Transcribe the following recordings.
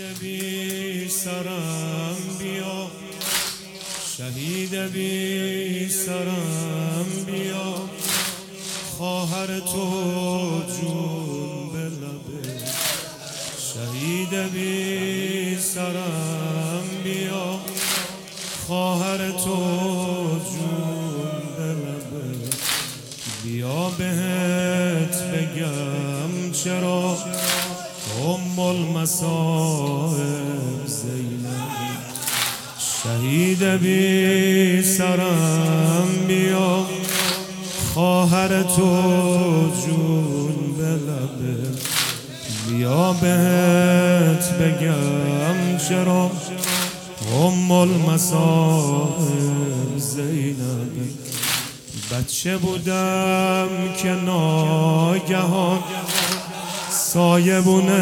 بی سرم بیا، شهید بی سرم بیا، خواهر تو جون به لبه. شهید بی سرم بیا، خواهر تو جون به لبه. بیا بهت بگم چرا المصائب زینبی. شهید بی سرم بیا، خواهر تو جون به لبه. بیا بهت بگم چرا المصائب زینبی. بچه بودم که ناگهان سایبون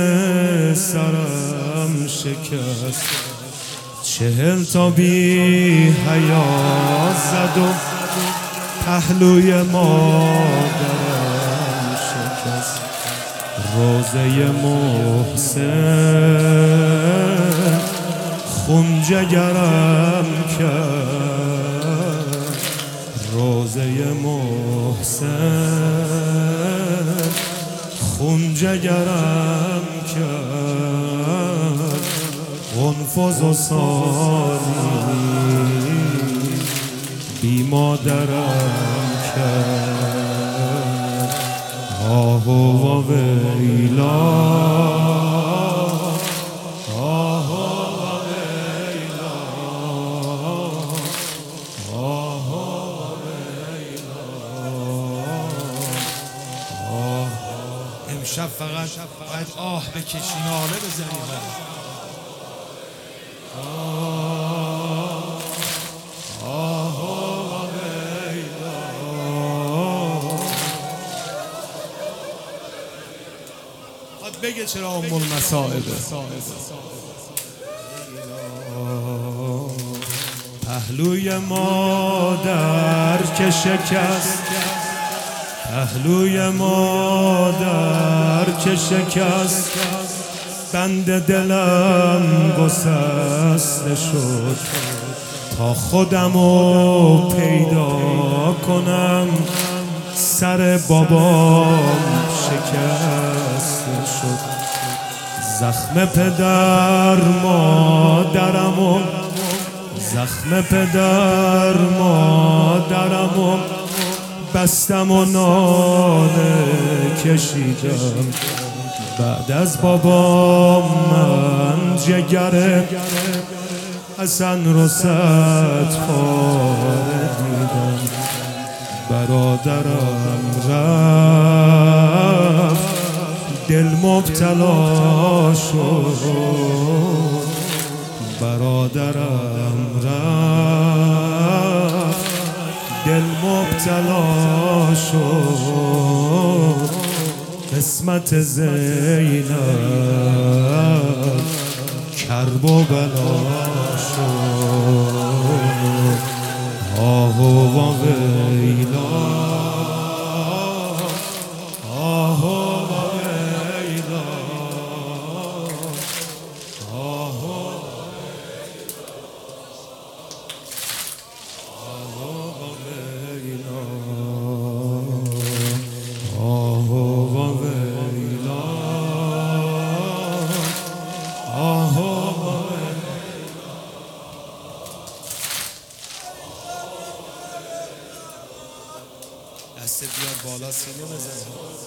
سرم شکست. 40 تا بی حیا زد و پهلوی مادرم شکست. روزه محسن خون جگرم کرد. روزه محسن خون جگرم کرد. انفض و سالی بی مادرم کرد. آه و ویلا، آه و ویلا، آه و ویلا. امشب فقط باید آه بکشی، ناله بزنی. بگه چرا المصائب. پهلوی مادر که شکست، پهلوی مادر که شکست. بند دلم گسسته شد تا خودمو پیدا کنم. سر بابام شکسته شد. زخم پدر مادرمو، زخم پدر مادرمو بستم و ناله کشیدم. بعد از بابام من جگر حسن رو 100 پاره دیدم. برادرم رفت دل مبتلا شد. برادرم رفت دل مبتلا شد. قسمت زینب کرب و بلا شد. آه و ویلا، آه و ویلا، آه و ویلا، آه و ویلا، آه و دست بیاد بالا، سینه بزن.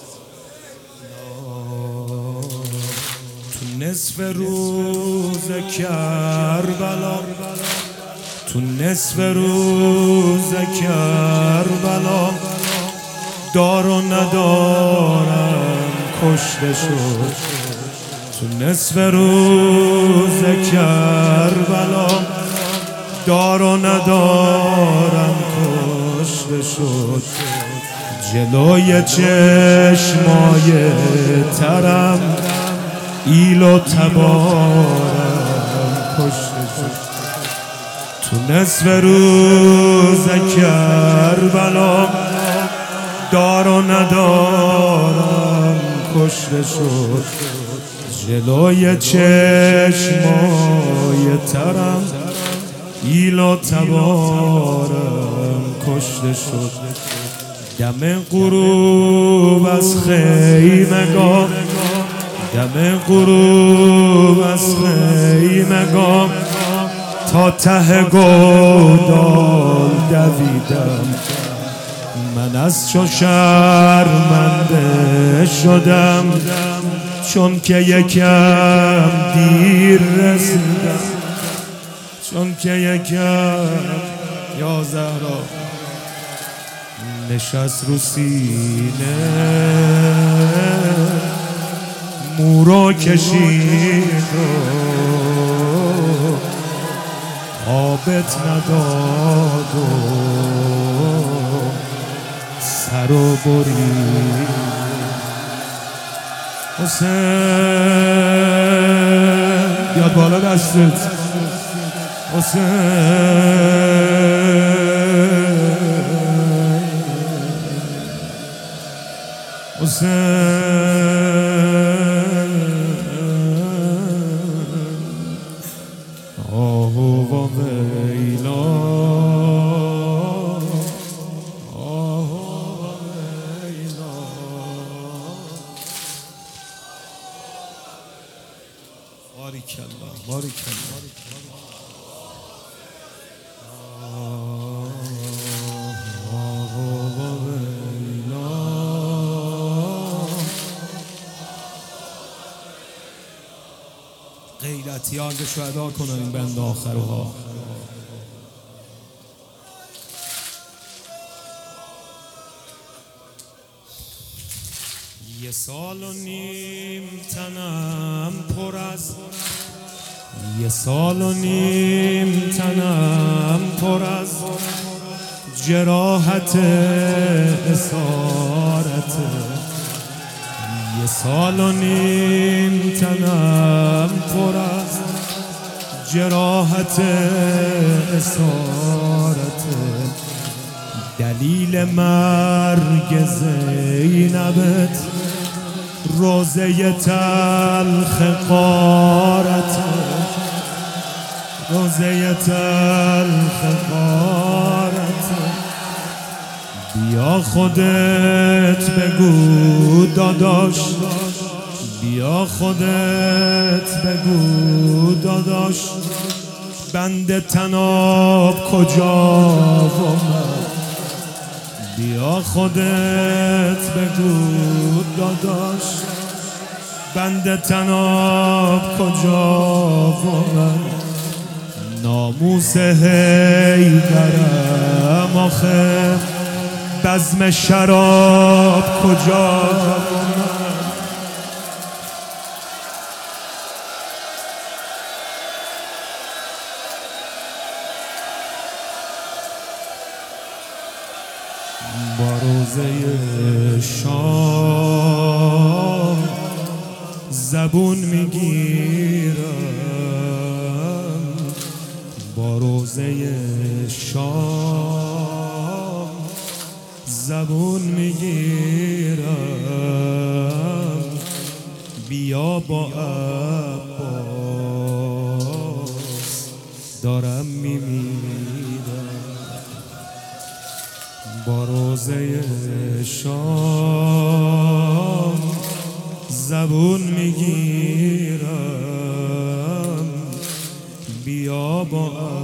تو نصف روز کربلا، تو نصف روز کربلا دار و ندارم کشته شد. تو نصف روز کربلا دار و ندارم کشته شد. جلوی چشمای ترم ایل و تبارم کشته شد. تو نصف روز کربلا دار و ندارم کشته شد. جلوی چشمای ترم ایل و تبارم کشته شد. دم غروب از خیمگاه، دم غروب از خیمگاه تا ته گودال دویدم. من از چو شرمنده شدم چون که یکم دیر رسیدم، چون که یکم یا زهرا نشست رو سینه مورو کشید و آبت نداد و سر و برید. حسین بیاد بالا دستت. آه و ویلا، آه و ویلا. باریکالله باریکالله. غیرتیان به شهدا کنن این بند آخرها. یه سال و نیم تنم پر از، یه سال و نیم تنم پر از جراحت اسارت. یه سال و نیم تنم پر از جراحت اسارت. دلیل مرگ زینبت روزه تلخ غارت، روزه تلخ غارت. بیا خودت بگو داداش، بیا خودت بگو داداش بند تناب کجا و من. بیا خودت بگو داداش بند تناب کجا و من. ناموس حیدرم آخه بزم شراب کجا و من. با روزه شام زبون میگیرم، با روزه شام زبون میگیرم. بیا با عباس دارم میمیرم. با روزه شام زبون میگیرم. بیا با